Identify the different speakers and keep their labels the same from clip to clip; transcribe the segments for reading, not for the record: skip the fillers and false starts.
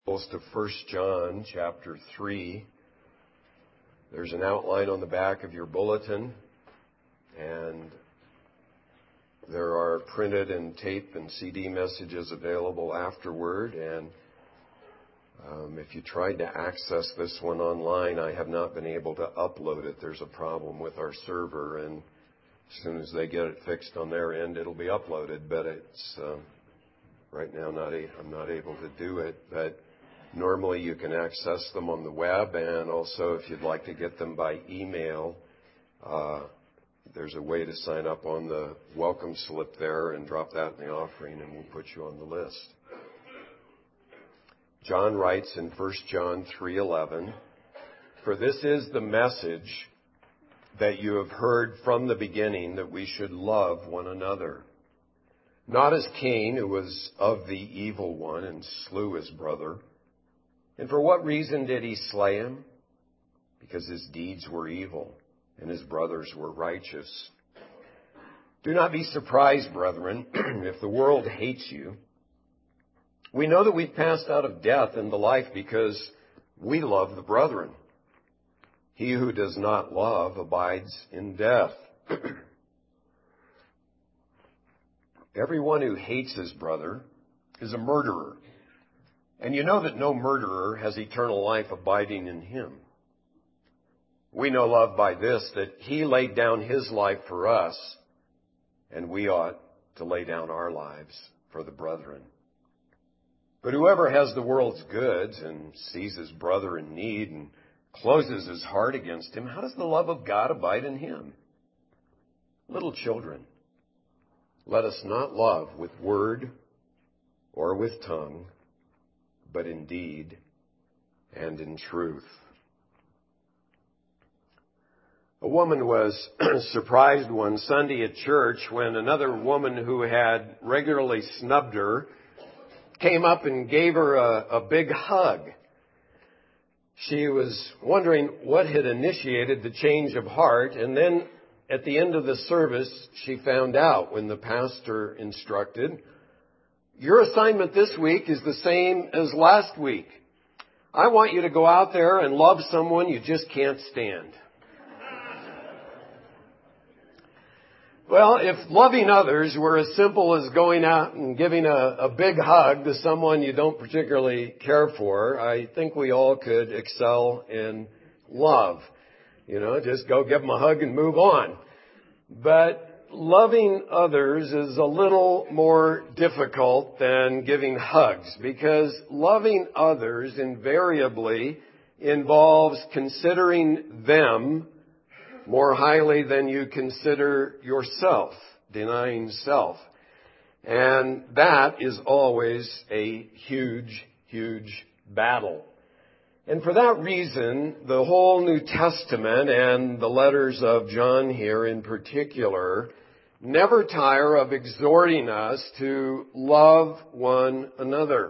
Speaker 1: To 1 John chapter 3. There's an outline on the back of your bulletin, and there are printed and tape and CD messages available afterward. And if you tried to access this one online, I have not been able to upload it. There's a problem with our server, and as soon as they get it fixed on their end, it'll be uploaded. But it's right now I'm not able to do it. But normally you can access them on the web, and also if you'd like to get them by email, there's a way to sign up on the welcome slip there and drop that in the offering, and we'll put you on the list. John writes in 1 John 3:11, "For this is the message that you have heard from the beginning, that we should love one another. Not as Cain, who was of the evil one and slew his brother. And for what reason did he slay him? Because his deeds were evil and his brothers were righteous. Do not be surprised, brethren, if the world hates you. We know that we've passed out of death into life because we love the brethren. He who does not love abides in death. Everyone who hates his brother is a murderer. And you know that no murderer has eternal life abiding in him. We know love by this, that he laid down his life for us, and we ought to lay down our lives for the brethren. But whoever has the world's goods and sees his brother in need and closes his heart against him, how does the love of God abide in him? Little children, let us not love with word or with tongue, but in deed and in truth." A woman was surprised one Sunday at church when another woman who had regularly snubbed her came up and gave her a big hug. She was wondering what had initiated the change of heart, and then at the end of the service, she found out when the pastor instructed, "Your assignment this week is the same as last week. I want you to go out there and love someone you just can't stand." Well, if loving others were as simple as going out and giving a big hug to someone you don't particularly care for, I think we all could excel in love. Just go give them a hug and move on. But loving others is a little more difficult than giving hugs, because loving others invariably involves considering them more highly than you consider yourself, denying self. And that is always a huge, huge battle. And for that reason, the whole New Testament and the letters of John here in particular never tire of exhorting us to love one another.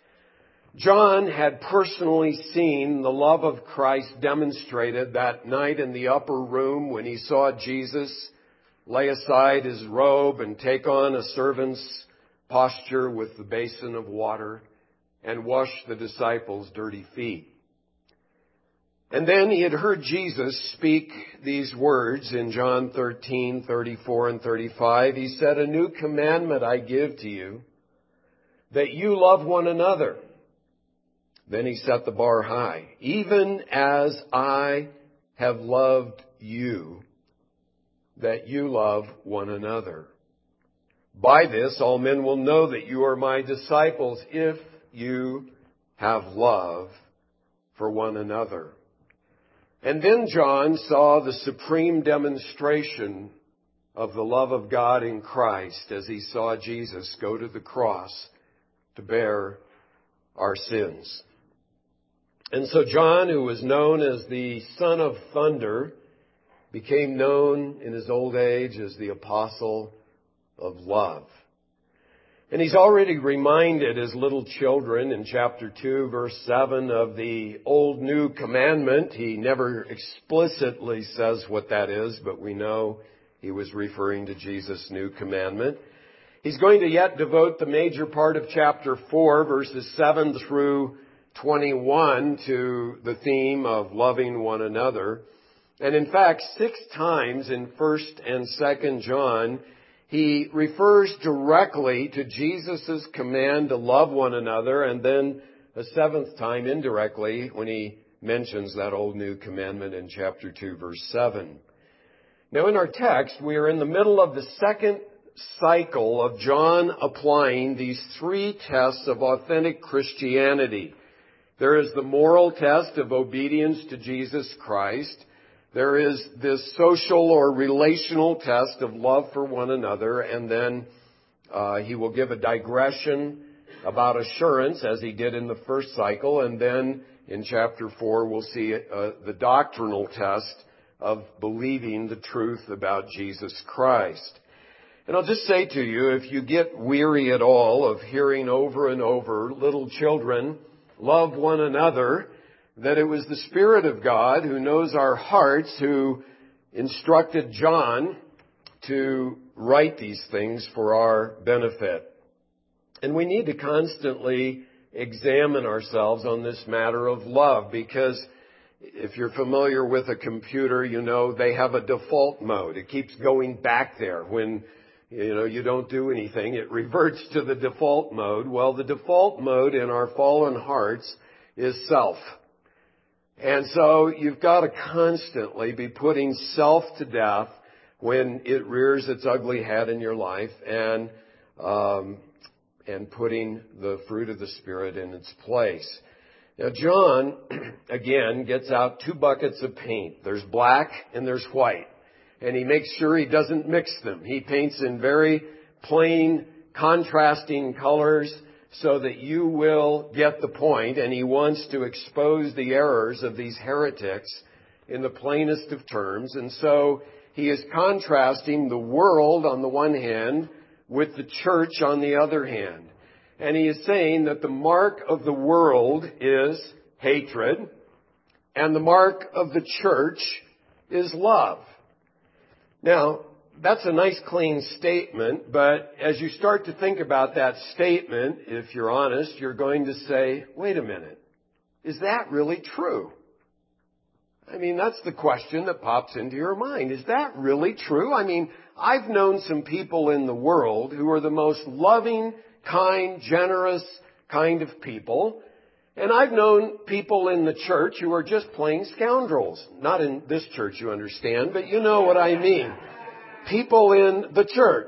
Speaker 1: John had personally seen the love of Christ demonstrated that night in the upper room when he saw Jesus lay aside his robe and take on a servant's posture with the basin of water and wash the disciples' dirty feet. And then he had heard Jesus speak these words in John 13:34 and 35. He said, "A new commandment I give to you, that you love one another." Then he set the bar high. "Even as I have loved you, that you love one another. By this all men will know that you are my disciples, if you have love for one another." And then John saw the supreme demonstration of the love of God in Christ as he saw Jesus go to the cross to bear our sins. And so John, who was known as the son of thunder, became known in his old age as the apostle of love. And he's already reminded his little children in chapter 2, verse 7 of the old new commandment. He never explicitly says what that is, but we know he was referring to Jesus' new commandment. He's going to yet devote the major part of chapter 4, verses 7 through 21 to the theme of loving one another. And in fact, 6 times in 1st and 2nd John, he refers directly to Jesus' command to love one another, and then a 7th time indirectly when he mentions that old new commandment in chapter 2, verse 7. Now in our text, we are in the middle of the second cycle of John applying these 3 tests of authentic Christianity. There is the moral test of obedience to Jesus Christ. There is this social or relational test of love for one another, and then he will give a digression about assurance, as he did in the first cycle, and then in chapter 4 we'll see the doctrinal test of believing the truth about Jesus Christ. And I'll just say to you, if you get weary at all of hearing over and over, little children, love one another, that it was the Spirit of God who knows our hearts who instructed John to write these things for our benefit. And we need to constantly examine ourselves on this matter of love, because if you're familiar with a computer, you know they have a default mode. It keeps going back there. When you don't do anything, it reverts to the default mode. Well, the default mode in our fallen hearts is self. And so you've got to constantly be putting self to death when it rears its ugly head in your life, and putting the fruit of the Spirit in its place. Now John, again, gets out 2 buckets of paint. There's black and there's white. And he makes sure he doesn't mix them. He paints in very plain, contrasting colors so that you will get the point. And he wants to expose the errors of these heretics in the plainest of terms. And so he is contrasting the world on the one hand with the church on the other hand. And he is saying that the mark of the world is hatred, and the mark of the church is love. Now, that's a nice, clean statement, but as you start to think about that statement, if you're honest, you're going to say, wait a minute, is that really true? I mean, that's the question that pops into your mind. Is that really true? I mean, I've known some people in the world who are the most loving, kind, generous kind of people. And I've known people in the church who are just plain scoundrels. Not in this church, you understand, but you know what I mean. People in the church.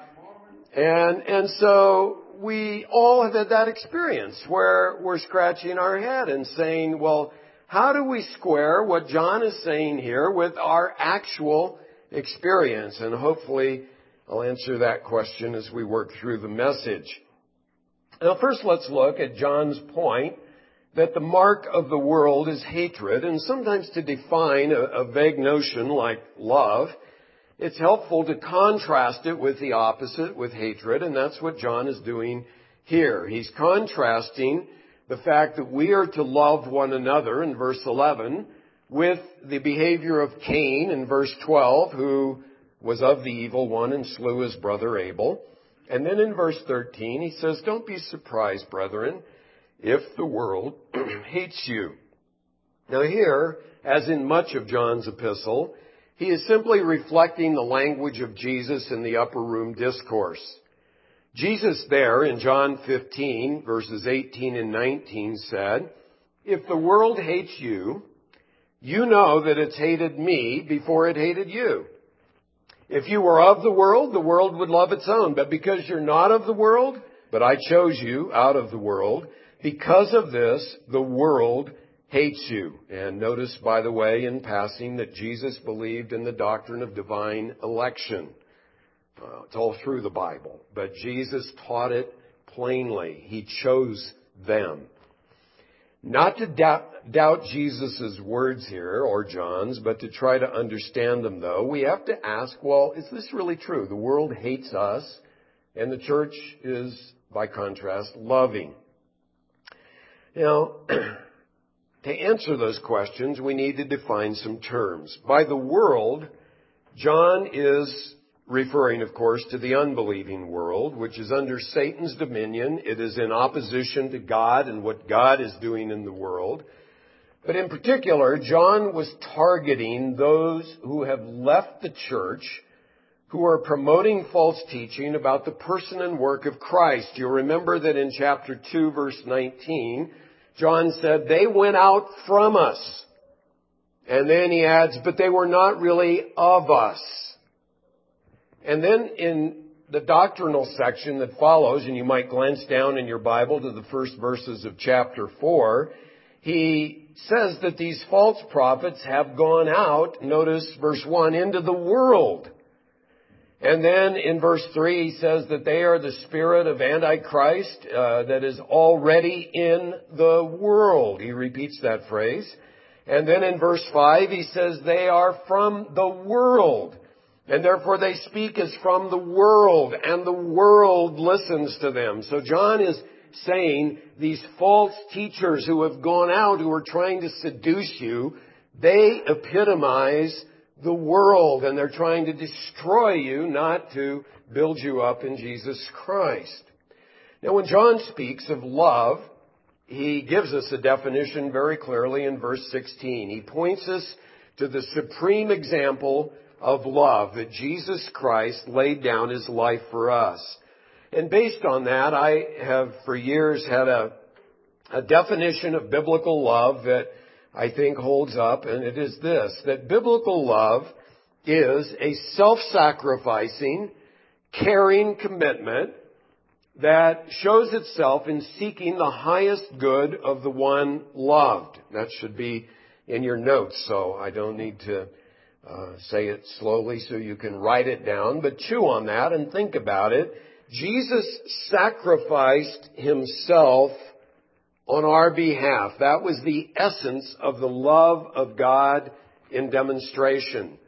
Speaker 1: And so we all have had that experience where we're scratching our head and saying, well, how do we square what John is saying here with our actual experience? And hopefully I'll answer that question as we work through the message. Now first let's look at John's point that the mark of the world is hatred. And sometimes to define a vague notion like love, it's helpful to contrast it with the opposite, with hatred. And that's what John is doing here. He's contrasting the fact that we are to love one another in verse 11 with the behavior of Cain in verse 12, who was of the evil one and slew his brother Abel. And then in verse 13, he says, don't be surprised, brethren, if the world hates you. Now here, as in much of John's epistle, he is simply reflecting the language of Jesus in the upper room discourse. Jesus there in John 15, verses 18 and 19 said, if the world hates you, you know that it's hated me before it hated you. If you were of the world would love its own. But because you're not of the world, but I chose you out of the world, because of this, the world hates you. And notice, by the way, in passing, that Jesus believed in the doctrine of divine election. It's all through the Bible. But Jesus taught it plainly. He chose them. Not to doubt Jesus' words here, or John's, but to try to understand them, though, we have to ask, well, is this really true? The world hates us, and the church is, by contrast, loving. Now, to answer those questions, we need to define some terms. By the world, John is referring, of course, to the unbelieving world, which is under Satan's dominion. It is in opposition to God and what God is doing in the world. But in particular, John was targeting those who have left the church, who are promoting false teaching about the person and work of Christ. You'll remember that in chapter 2, verse 19, John said, they went out from us. And then he adds, but they were not really of us. And then in the doctrinal section that follows, and you might glance down in your Bible to the first verses of chapter 4, he says that these false prophets have gone out, notice verse 1, into the world. And then in verse 3 he says that they are the spirit of Antichrist that is already in the world. He repeats that phrase. And then in verse 5 he says they are from the world. And therefore they speak as from the world, and the world listens to them. So John is saying these false teachers who have gone out, who are trying to seduce you, they epitomize the world, and they're trying to destroy you, not to build you up in Jesus Christ. Now, when John speaks of love, he gives us a definition very clearly in verse 16. He points us to the supreme example of love, that Jesus Christ laid down his life for us. And based on that, I have for years had a definition of biblical love that I think holds up, and it is this, that biblical love is a self-sacrificing, caring commitment that shows itself in seeking the highest good of the one loved. That should be in your notes, so I don't need to say it slowly so you can write it down, but chew on that and think about it. Jesus sacrificed himself on our behalf. That was the essence of the love of God in demonstration.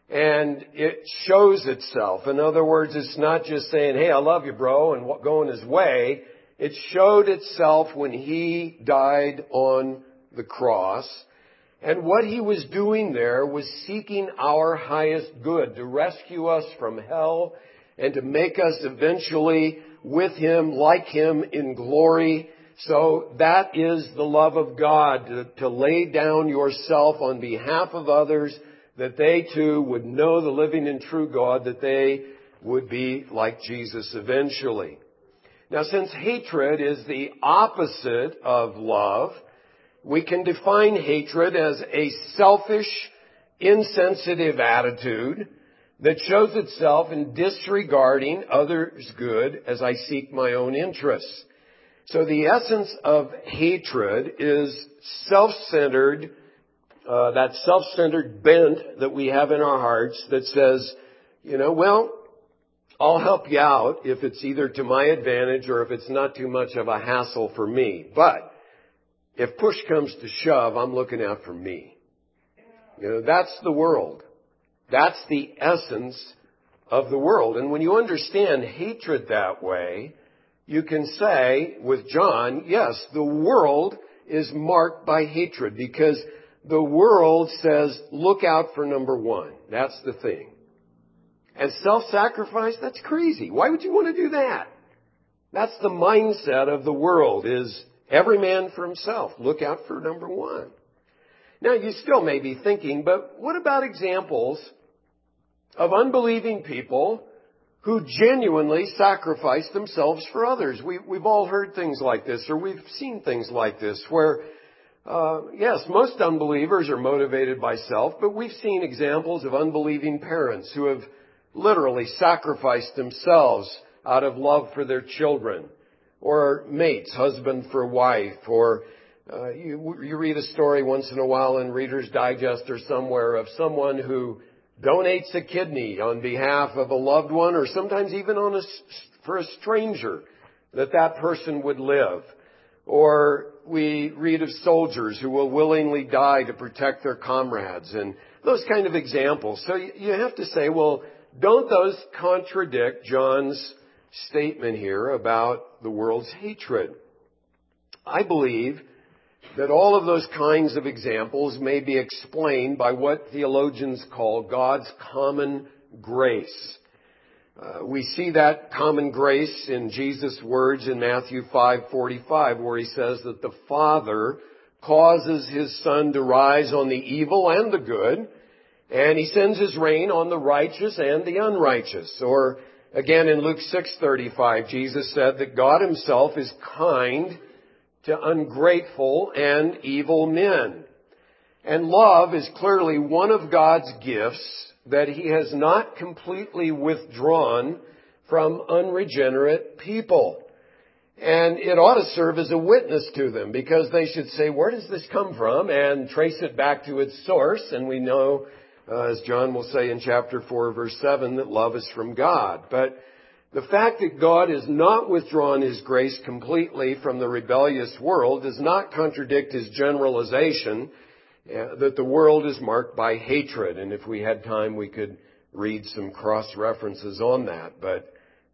Speaker 1: And it shows itself. In other words, it's not just saying, hey, I love you, bro, and going his way. It showed itself when he died on the cross. And what he was doing there was seeking our highest good, to rescue us from hell and to make us eventually with him, like him in glory. So that is the love of God, to lay down yourself on behalf of others, that they too would know the living and true God, that they would be like Jesus eventually. Now, since hatred is the opposite of love, we can define hatred as a selfish, insensitive attitude that shows itself in disregarding others' good as I seek my own interests. So the essence of hatred is self-centered, that self-centered bent that we have in our hearts that says, well, I'll help you out if it's either to my advantage or if it's not too much of a hassle for me. But if push comes to shove, I'm looking out for me. That's the world. That's the essence of the world. And when you understand hatred that way, you can say with John, yes, the world is marked by hatred because the world says, look out for number one. That's the thing. And self-sacrifice, that's crazy. Why would you want to do that? That's the mindset of the world, is every man for himself. Look out for number one. Now, you still may be thinking, but what about examples of unbelieving people who genuinely sacrifice themselves for others? We've all heard things like this, or we've seen things like this, where, yes, most unbelievers are motivated by self, but we've seen examples of unbelieving parents who have literally sacrificed themselves out of love for their children, or mates, husband for wife, or you read a story once in a while in Reader's Digest or somewhere of someone who donates a kidney on behalf of a loved one, or sometimes even for a stranger, that person would live. Or we read of soldiers who will willingly die to protect their comrades, and those kind of examples. So you have to say, well, don't those contradict John's statement here about the world's hatred? I believe that all of those kinds of examples may be explained by what theologians call God's common grace. We see that common grace in Jesus' words in Matthew 5:45, where he says that the Father causes his Son to rise on the evil and the good, and he sends his rain on the righteous and the unrighteous. Or again in Luke 6:35, Jesus said that God himself is kind to ungrateful and evil men. And love is clearly one of God's gifts that he has not completely withdrawn from unregenerate people. And it ought to serve as a witness to them, because they should say, where does this come from? And trace it back to its source. And we know, as John will say in chapter 4, verse 7, that love is from God. But the fact that God has not withdrawn his grace completely from the rebellious world does not contradict his generalization that the world is marked by hatred. And if we had time, we could read some cross-references on that. But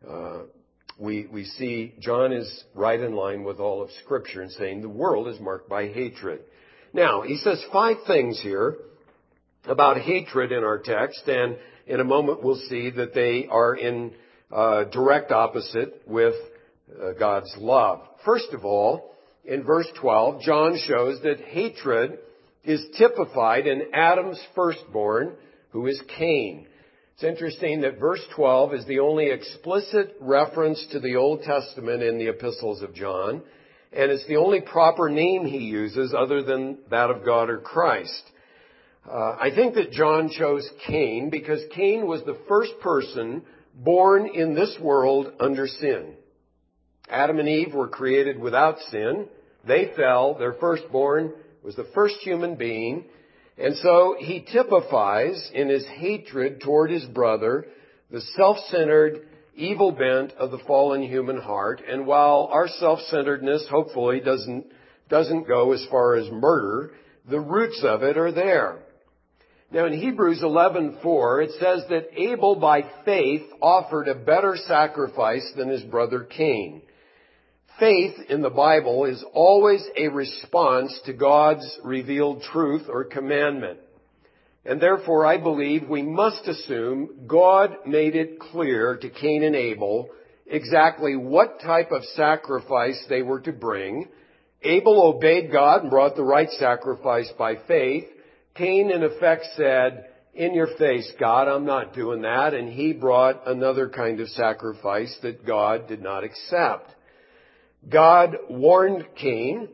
Speaker 1: we see John is right in line with all of Scripture in saying the world is marked by hatred. Now, he says 5 things here about hatred in our text, and in a moment we'll see that they are in direct opposite with God's love. First of all, in verse 12, John shows that hatred is typified in Adam's firstborn, who is Cain. It's interesting that verse 12 is the only explicit reference to the Old Testament in the epistles of John, and it's the only proper name he uses other than that of God or Christ. I think that John chose Cain because Cain was the first person born in this world under sin. Adam and Eve were created without sin. They fell. Their firstborn was the first human being. And so he typifies in his hatred toward his brother the self-centered, evil bent of the fallen human heart. And while our self-centeredness hopefully doesn't go as far as murder, the roots of it are there. Now in Hebrews 11:4, it says that Abel by faith offered a better sacrifice than his brother Cain. Faith in the Bible is always a response to God's revealed truth or commandment. And therefore, I believe we must assume God made it clear to Cain and Abel exactly what type of sacrifice they were to bring. Abel obeyed God and brought the right sacrifice by faith. Cain, in effect, said, "In your face, God, I'm not doing that." And he brought another kind of sacrifice that God did not accept. God warned Cain,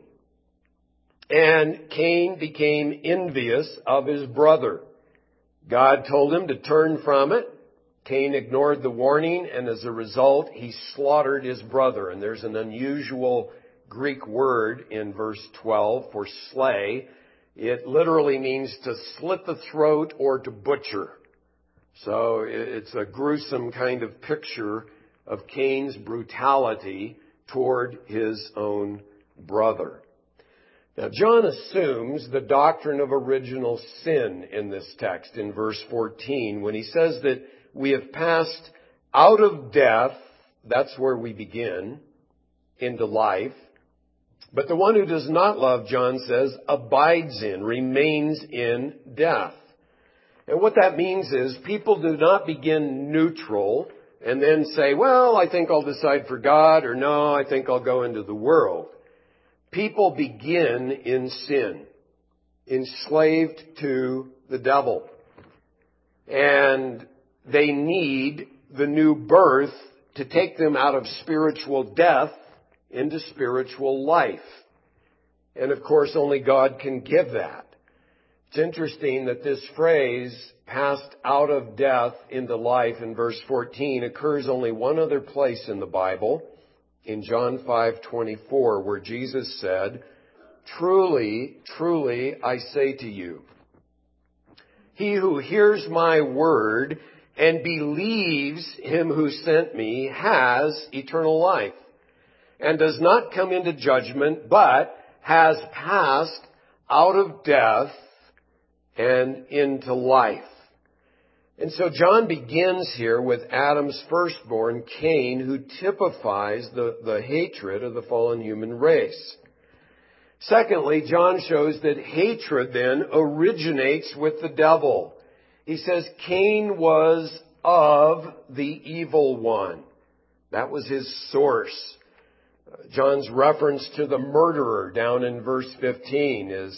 Speaker 1: and Cain became envious of his brother. God told him to turn from it. Cain ignored the warning, and as a result, he slaughtered his brother. And there's an unusual Greek word in verse 12 for slay. It literally means to slit the throat or to butcher. So it's a gruesome kind of picture of Cain's brutality toward his own brother. Now, John assumes the doctrine of original sin in this text in verse 14 when he says that we have passed out of death, that's where we begin, into life. But the one who does not love, John says, abides in, remains in death. And what that means is people do not begin neutral and then say, well, I think I'll decide for God, or no, I think I'll go into the world. People begin in sin, enslaved to the devil. And they need the new birth to take them out of spiritual death into spiritual life. And of course, only God can give that. It's interesting that this phrase, passed out of death into life in verse 14, occurs only one other place in the Bible, in John 5:24, where Jesus said, "Truly, truly, I say to you, he who hears my word and believes him who sent me has eternal life, and does not come into judgment, but has passed out of death and into life." And so John begins here with Adam's firstborn, Cain, who typifies the hatred of the fallen human race. Secondly, John shows that hatred then originates with the devil. He says Cain was of the evil one. That was his source. John's reference to the murderer down in verse 15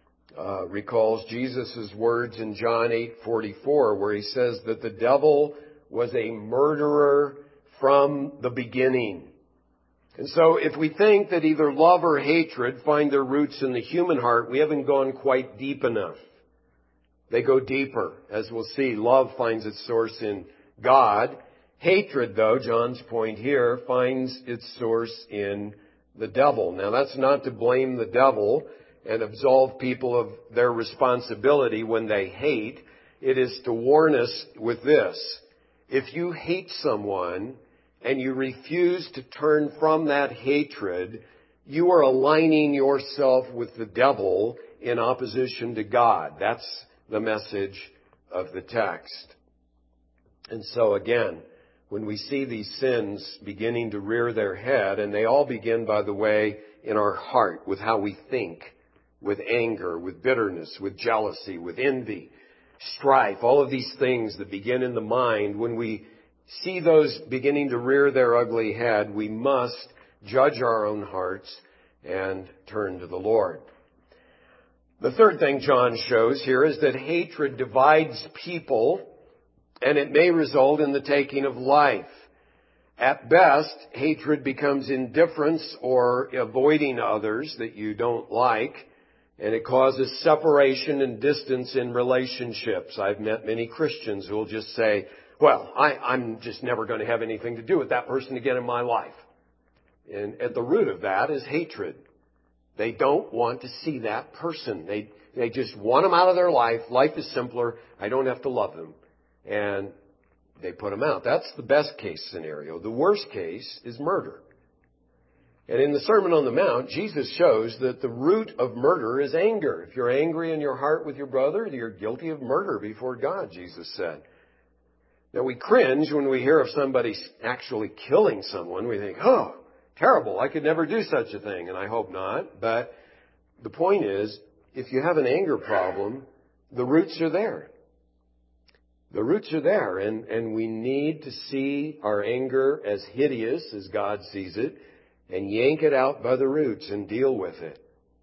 Speaker 1: recalls Jesus' words in John 8:44, where he says that the devil was a murderer from the beginning. And so if we think that either love or hatred find their roots in the human heart, we haven't gone quite deep enough. They go deeper. As we'll see, love finds its source in God. Hatred, though, John's point here, finds its source in the devil. Now, that's not to blame the devil and absolve people of their responsibility when they hate. It is to warn us with this. If you hate someone and you refuse to turn from that hatred, you are aligning yourself with the devil in opposition to God. That's the message of the text. And so again, when we see these sins beginning to rear their head, and they all begin, by the way, in our heart, with how we think, with anger, with bitterness, with jealousy, with envy, strife, all of these things that begin in the mind, when we see those beginning to rear their ugly head, we must judge our own hearts and turn to the Lord. The third thing John shows here is that hatred divides people, and it may result in the taking of life. At best, hatred becomes indifference or avoiding others that you don't like, and it causes separation and distance in relationships. I've met many Christians who will just say, well, I'm just never going to have anything to do with that person again in my life. And at the root of that is hatred. They don't want to see that person. They just want them out of their life. Life is simpler. I don't have to love them. And they put them out. That's the best case scenario. The worst case is murder. And in the Sermon on the Mount, Jesus shows that the root of murder is anger. If you're angry in your heart with your brother, you're guilty of murder before God, Jesus said. Now we cringe when we hear of somebody actually killing someone. We think, oh, terrible, I could never do such a thing, and I hope not. But the point is, if you have an anger problem, the roots are there. The roots are there, and we need to see our anger as hideous as God sees it, and yank it out by the roots and deal with it.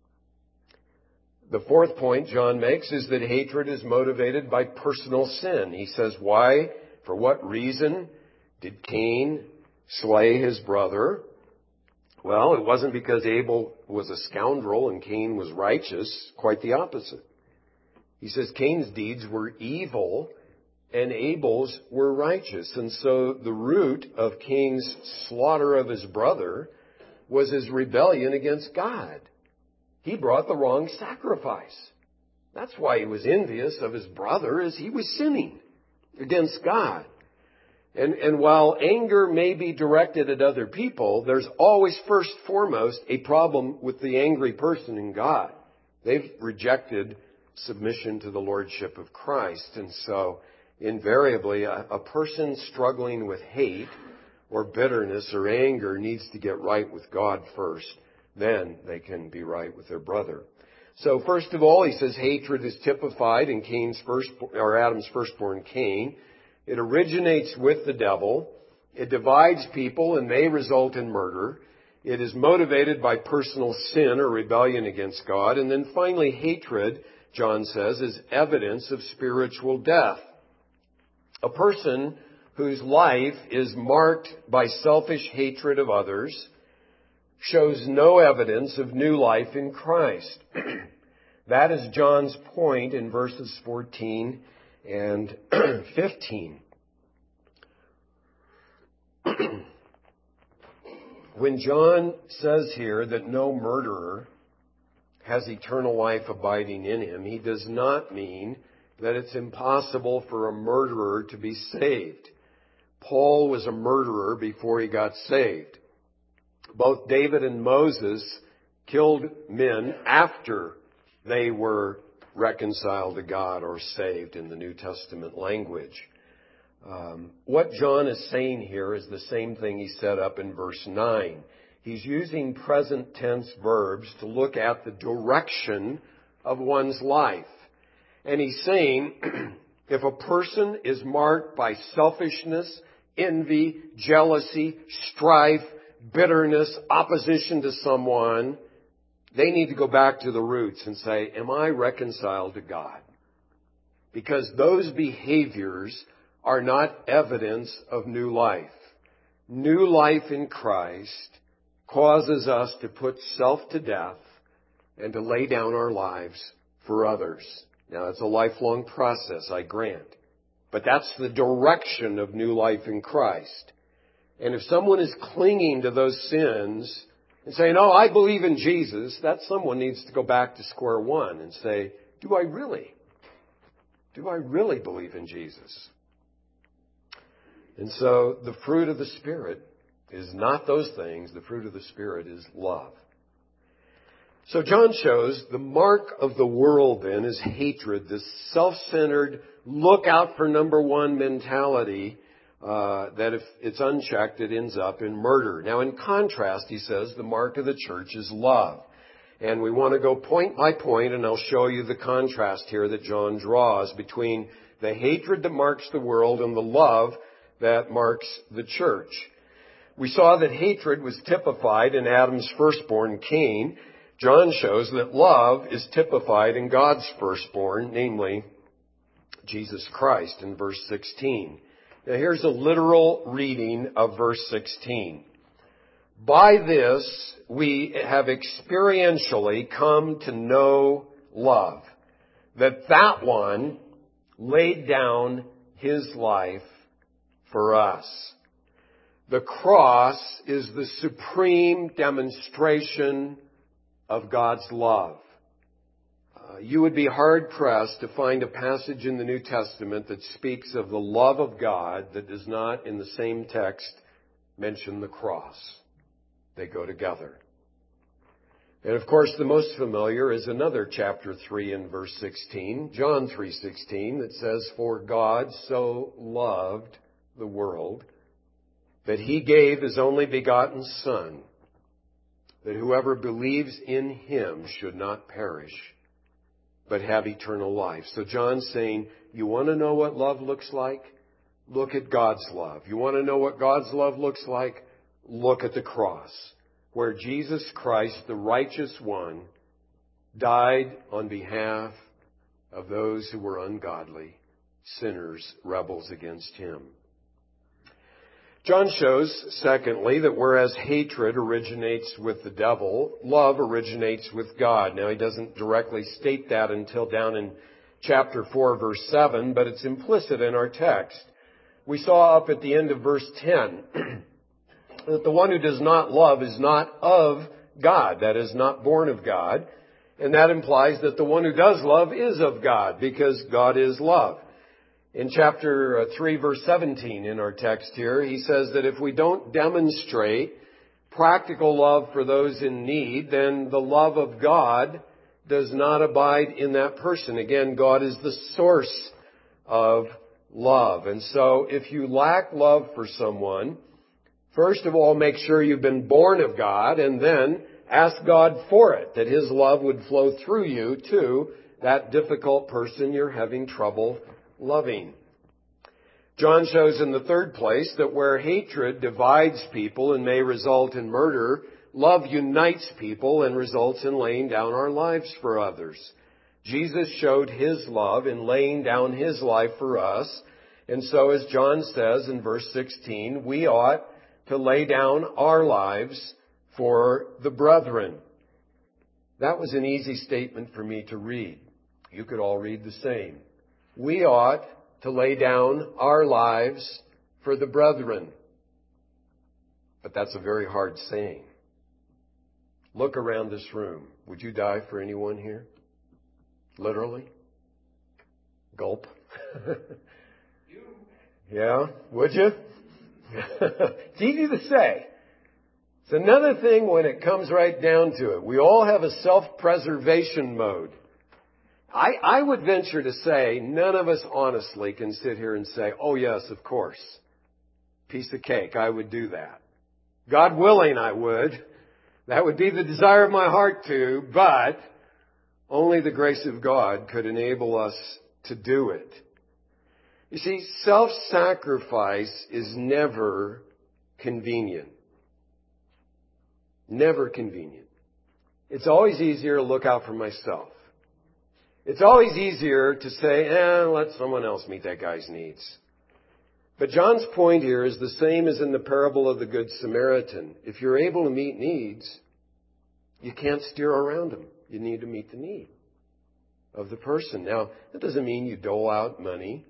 Speaker 1: The fourth point John makes is that hatred is motivated by personal sin. He says, why, for what reason did Cain slay his brother? Well, it wasn't because Abel was a scoundrel and Cain was righteous. Quite the opposite. He says Cain's deeds were evil and Abel's were righteous. And so the root of Cain's slaughter of his brother was his rebellion against God. He brought the wrong sacrifice. That's why he was envious of his brother, as he was sinning against God. And while anger may be directed at other people, there's always first foremost a problem with the angry person in God. They've rejected submission to the lordship of Christ. And so invariably a person struggling with hate or bitterness or anger needs to get right with God first. Then they can be right with their brother. So first of all, he says hatred is typified in Adam's firstborn Cain. It originates with the devil. It divides people and may result in murder. It is motivated by personal sin or rebellion against God. And then finally, hatred, John says, is evidence of spiritual death. A person whose life is marked by selfish hatred of others shows no evidence of new life in Christ. That is John's point in verses 14 and 15. When John says here that no murderer has eternal life abiding in him, he does not mean that it's impossible for a murderer to be saved. Paul was a murderer before he got saved. Both David and Moses killed men after they were reconciled to God or saved in the New Testament language. What John is saying here is the same thing he said up in verse 9. He's using present tense verbs to look at the direction of one's life. And he's saying If a person is marked by selfishness, envy, jealousy, strife, bitterness, opposition to someone, they need to go back to the roots and say, am I reconciled to God? Because those behaviors are not evidence of new life. New life in Christ causes us to put self to death and to lay down our lives for others. Now, it's a lifelong process, I grant. But that's the direction of new life in Christ. And if someone is clinging to those sins and saying, oh, I believe in Jesus, that someone needs to go back to square one and say, do I really believe in Jesus? And so the fruit of the Spirit is not those things. The fruit of the Spirit is love. So John shows the mark of the world then is hatred, this self-centered, look out for number one mentality that if it's unchecked, it ends up in murder. Now in contrast, he says, the mark of the church is love. And we want to go point by point, and I'll show you the contrast here that John draws between the hatred that marks the world and the love that marks the church. We saw that hatred was typified in Adam's firstborn, Cain. John shows that love is typified in God's firstborn, namely Jesus Christ, in verse 16. Now here's a literal reading of verse 16. By this we have experientially come to know love, that one laid down his life for us. The cross is the supreme demonstration of God's love. You would be hard-pressed to find a passage in the New Testament that speaks of the love of God that does not, in the same text, mention the cross. They go together. And of course, the most familiar is another chapter 3 and verse 16, John 3:16, that says, for God so loved the world that he gave his only begotten Son, that whoever believes in him should not perish, but have eternal life. So John's saying, you want to know what love looks like? Look at God's love. You want to know what God's love looks like? Look at the cross, where Jesus Christ, the righteous one, died on behalf of those who were ungodly, sinners, rebels against him. John shows, secondly, that whereas hatred originates with the devil, love originates with God. Now, he doesn't directly state that until down in chapter 4, verse 7, but it's implicit in our text. We saw up at the end of verse 10 that the one who does not love is not of God, that is, not born of God. And that implies that the one who does love is of God, because God is love. In chapter 3, verse 17 in our text here, he says that if we don't demonstrate practical love for those in need, then the love of God does not abide in that person. Again, God is the source of love. And so if you lack love for someone, first of all, make sure you've been born of God, and then ask God for it, that his love would flow through you to that difficult person you're having trouble loving. John shows in the third place that where hatred divides people and may result in murder, love unites people and results in laying down our lives for others. Jesus showed his love in laying down his life for us. And so as John says in verse 16, we ought to lay down our lives for the brethren. That was an easy statement for me to read. You could all read the same. We ought to lay down our lives for the brethren. But that's a very hard saying. Look around this room. Would you die for anyone here? Literally? Gulp. Yeah, would you? It's easy to say. It's another thing when it comes right down to it. We all have a self-preservation mode. I would venture to say none of us honestly can sit here and say, oh yes, of course. Piece of cake, I would do that. God willing, I would. That would be the desire of my heart to, but only the grace of God could enable us to do it. You see, self-sacrifice is never convenient. Never convenient. It's always easier to look out for myself. It's always easier to say, let someone else meet that guy's needs. But John's point here is the same as in the parable of the Good Samaritan. If you're able to meet needs, you can't steer around them. You need to meet the need of the person. Now, that doesn't mean you dole out money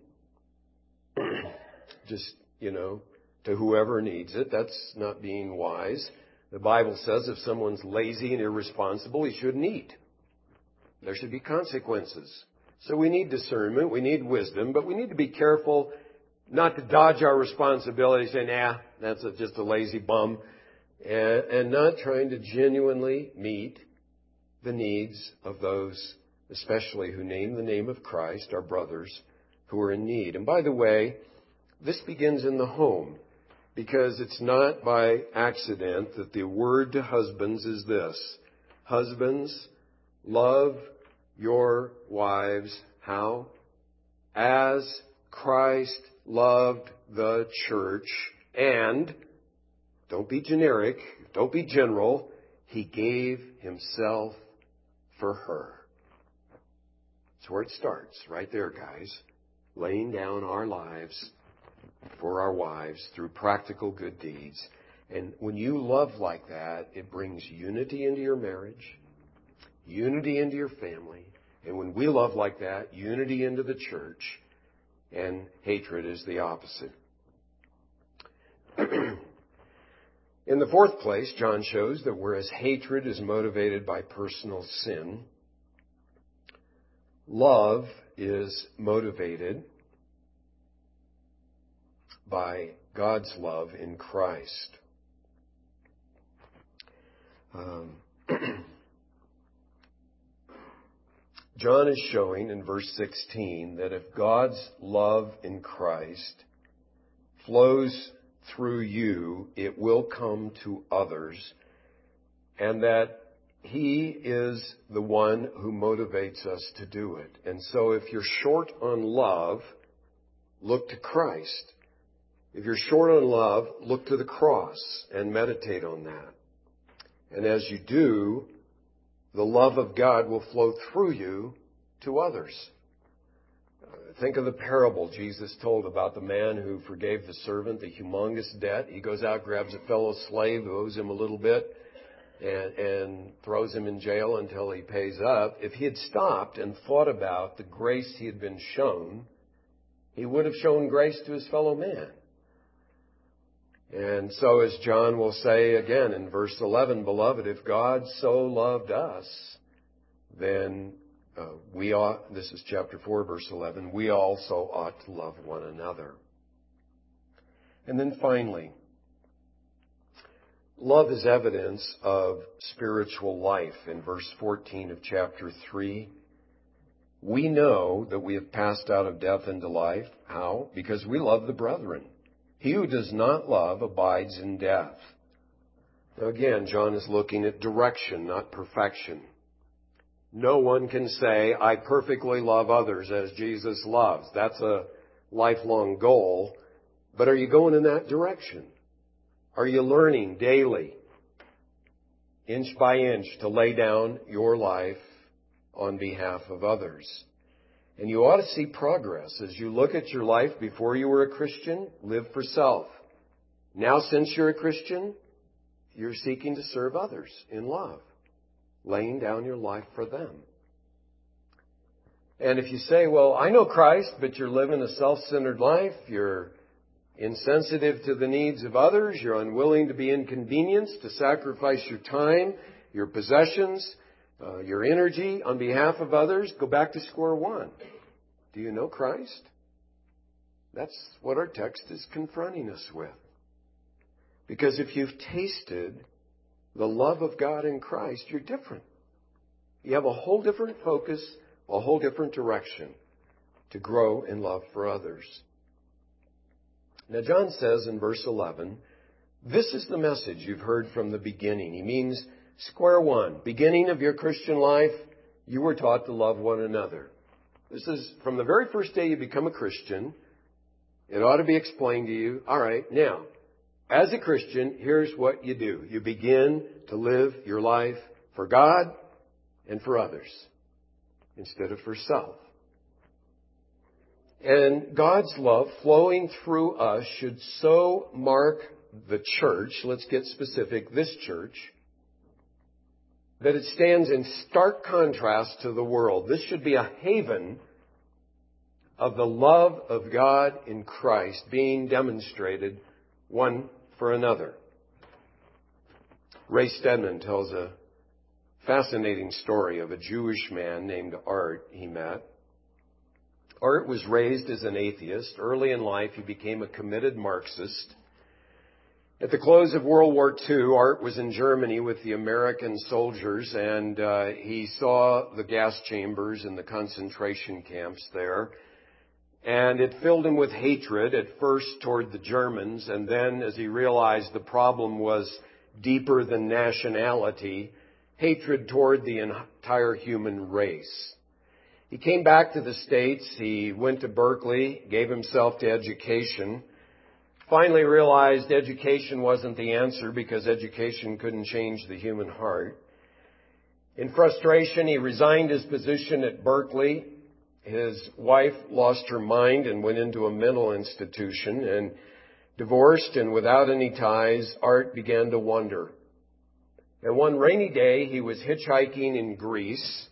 Speaker 1: just, to whoever needs it. That's not being wise. The Bible says if someone's lazy and irresponsible, he shouldn't eat. There should be consequences. So we need discernment, we need wisdom, but we need to be careful not to dodge our responsibility, saying, that's just a lazy bum, and not trying to genuinely meet the needs of those, especially who name the name of Christ, our brothers who are in need. And by the way, this begins in the home, because it's not by accident that the word to husbands is this: husbands, love your wives. How? As Christ loved the church, and, don't be generic, don't be general, He gave Himself for her. That's where it starts, right there, guys. Laying down our lives for our wives through practical good deeds. And when you love like that, it brings unity into your marriage, unity into your family. And when we love like that, unity into the church, and hatred is the opposite. In the fourth place, John shows that whereas hatred is motivated by personal sin, love is motivated by God's love in Christ. John is showing in verse 16 that if God's love in Christ flows through you, it will come to others, and that He is the one who motivates us to do it. And so if you're short on love, look to Christ. If you're short on love, look to the cross and meditate on that. And as you do, the love of God will flow through you to others. Think of the parable Jesus told about the man who forgave the servant the humongous debt. He goes out, grabs a fellow slave who owes him a little bit, and throws him in jail until he pays up. If he had stopped and thought about the grace he had been shown, he would have shown grace to his fellow man. And so, as John will say again in verse 11, beloved, if God so loved us, then we ought, this is chapter 4, verse 11, we also ought to love one another. And then finally, love is evidence of spiritual life. In verse 14 of chapter 3, we know that we have passed out of death into life. How? Because we love the brethren. He who does not love abides in death. Now again, John is looking at direction, not perfection. No one can say, I perfectly love others as Jesus loves. That's a lifelong goal. But are you going in that direction? Are you learning daily, inch by inch, to lay down your life on behalf of others? And you ought to see progress as you look at your life before you were a Christian. Live for self. Now, since you're a Christian, you're seeking to serve others in love, laying down your life for them. And if you say, well, I know Christ, but you're living a self-centered life, you're insensitive to the needs of others, you're unwilling to be inconvenienced, to sacrifice your time, your possessions, your energy on behalf of others, go back to square one. Do you know Christ? That's what our text is confronting us with. Because if you've tasted the love of God in Christ, you're different. You have a whole different focus, a whole different direction to grow in love for others. Now, John says in verse 11, this is the message you've heard from the beginning. He means square one. Beginning of your Christian life, you were taught to love one another. This is from the very first day you become a Christian, It ought to be explained to you. All right, now, as a Christian, here's what you do. You begin to live your life for God and for others instead of for self. And God's love flowing through us should so mark the church, let's get specific, this church, that it stands in stark contrast to the world. This should be a haven of the love of God in Christ being demonstrated one for another. Ray Stedman tells a fascinating story of a Jewish man named Art he met. Art was raised as an atheist. Early in life, he became a committed Marxist. At the close of World War II, Art was in Germany with the American soldiers, and he saw the gas chambers and the concentration camps there. And it filled him with hatred, at first toward the Germans, and then as he realized the problem was deeper than nationality, hatred toward the entire human race. He came back to the States. He went to Berkeley, gave himself to education, finally realized education wasn't the answer because education couldn't change the human heart. In frustration, he resigned his position at Berkeley. His wife lost her mind and went into a mental institution, and divorced and without any ties, Art began to wonder. And one rainy day, he was hitchhiking in Greece,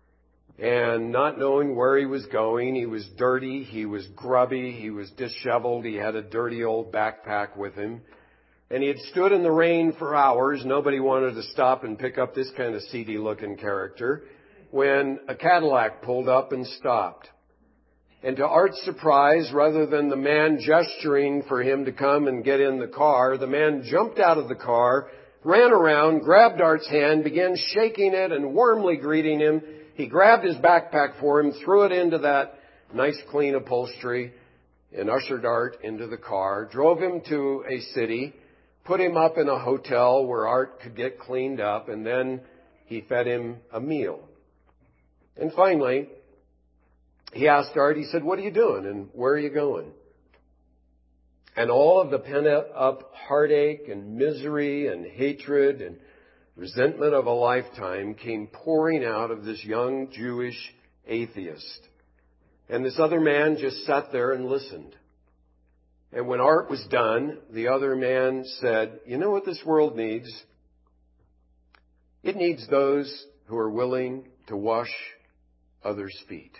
Speaker 1: and not knowing where he was going. He was dirty, he was grubby, he was disheveled, he had a dirty old backpack with him. And he had stood in the rain for hours. Nobody wanted to stop and pick up this kind of seedy-looking character, when a Cadillac pulled up and stopped. And to Art's surprise, rather than the man gesturing for him to come and get in the car, the man jumped out of the car, ran around, grabbed Art's hand, began shaking it and warmly greeting him. He grabbed his backpack for him, threw it into that nice clean upholstery, and ushered Art into the car, drove him to a city, put him up in a hotel where Art could get cleaned up, and then he fed him a meal. And finally, he asked Art, he said, "What are you doing and where are you going?" And all of the pent-up heartache and misery and hatred and resentment of a lifetime came pouring out of this young Jewish atheist. And this other man just sat there and listened. And when Art was done, the other man said, "You know what this world needs? It needs those who are willing to wash others' feet."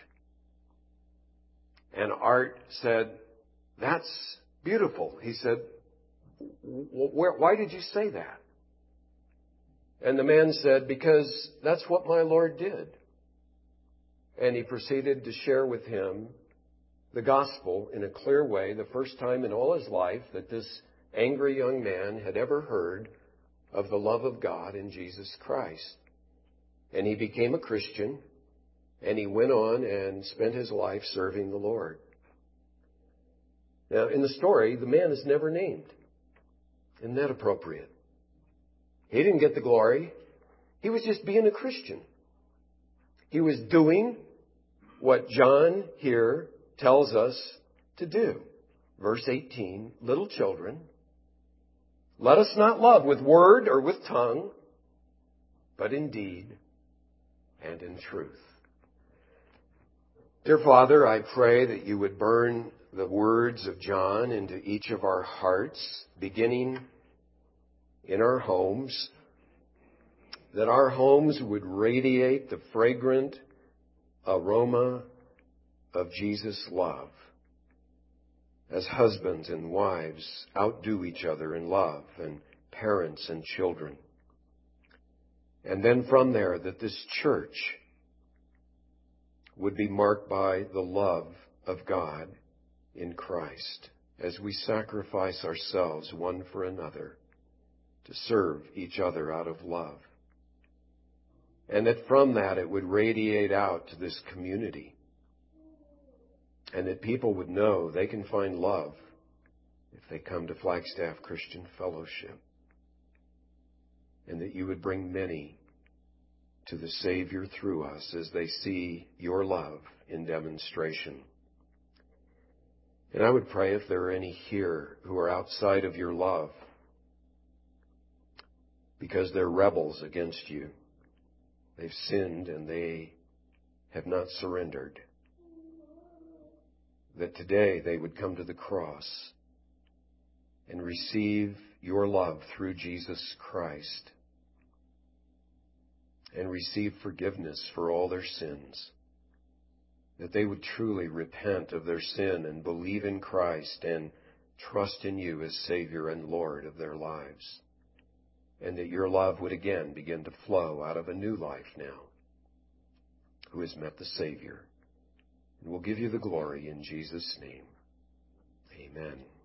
Speaker 1: And Art said, "That's beautiful." He said, "Why did you say that?" And the man said, "Because that's what my Lord did." And he proceeded to share with him the gospel in a clear way, the first time in all his life that this angry young man had ever heard of the love of God in Jesus Christ. And he became a Christian, and he went on and spent his life serving the Lord. Now, in the story, the man is never named. Isn't that appropriate? He didn't get the glory. He was just being a Christian. He was doing what John here tells us to do. Verse 18, "Little children, let us not love with word or with tongue, but in deed and in truth." Dear Father, I pray that you would burn the words of John into each of our hearts, beginning in our homes, that our homes would radiate the fragrant aroma of Jesus' love, as husbands and wives outdo each other in love, and parents and children. And then from there, that this church would be marked by the love of God in Christ, as we sacrifice ourselves one for another to serve each other out of love. And that from that it would radiate out to this community. And that people would know they can find love if they come to Flagstaff Christian Fellowship. And that you would bring many to the Savior through us as they see your love in demonstration. And I would pray if there are any here who are outside of your love because they're rebels against you. They've sinned and they have not surrendered. That today they would come to the cross and receive your love through Jesus Christ and receive forgiveness for all their sins. That they would truly repent of their sin and believe in Christ and trust in you as Savior and Lord of their lives. And that your love would again begin to flow out of a new life now who has met the Savior. And we'll give you the glory in Jesus' name. Amen.